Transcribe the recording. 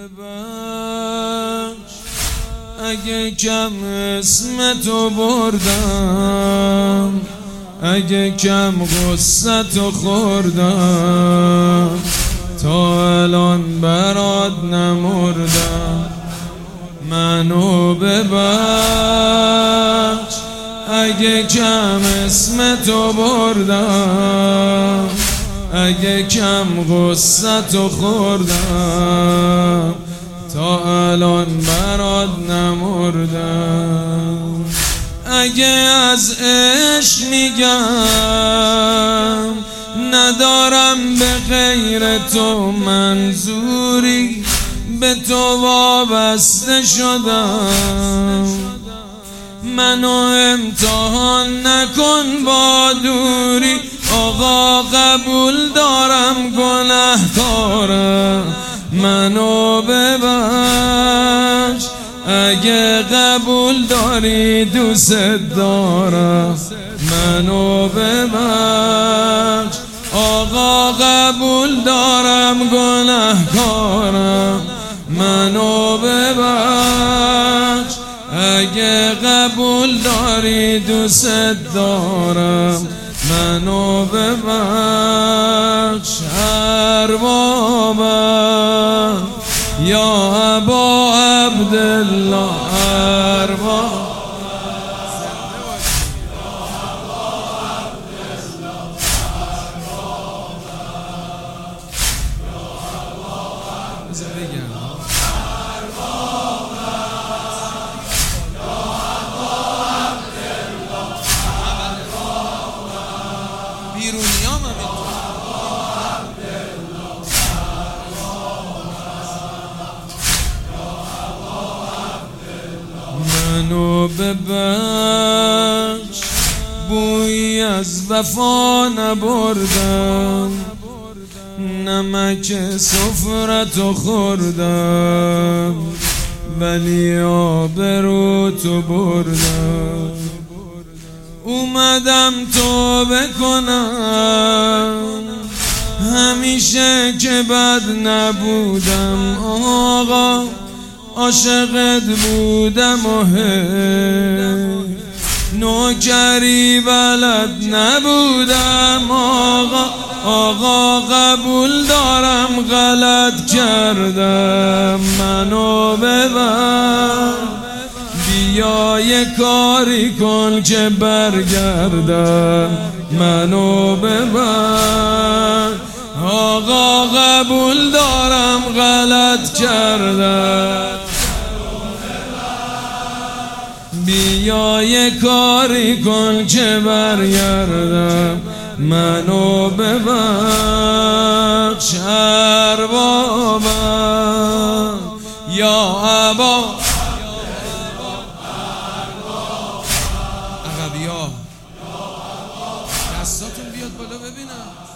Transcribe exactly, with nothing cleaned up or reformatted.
ببخش اگه کم اسم تو بردم، اگه کم غصه تو خوردم، تا الان برات نمردم. منو ببخش اگه کم اسم تو بردم، اگه کم غصه تو خوردم، تا الان برات نمردم. اگه از عشق میگم ندارم به غیر تو منظوری، به تو وابسته شدم. منو امتحان نکن با دوری، آقا قبول دارم گنهکارم. منو ببخش اگه قبول داری دوست دارم. منو ببخش آقا قبول دارم گنهکارم. منو ببخش اگه قبول داری دوست دارم. منو ببخش اربابم یا ابا عبدالله، ارباب منو ببخش بویی از وفا نبردم، نمک سفرتو خوردم، ولی آبرو تو بردم. اومدم توبه کنم همیشه که بد نبودم، آقا عاشقت بودم و هی نوکری بلد نبودم. آقا آقا قبول دارم غلط کردم. منو ببر بیا یه کاری کن که برگردم. منو ببر آقا قبول دارم غلط کردم. بیا یه کاری کن که برگردم. منو ببخش اربابم یا ابا عقبیا. دستاتون بیاد بالا ببینم.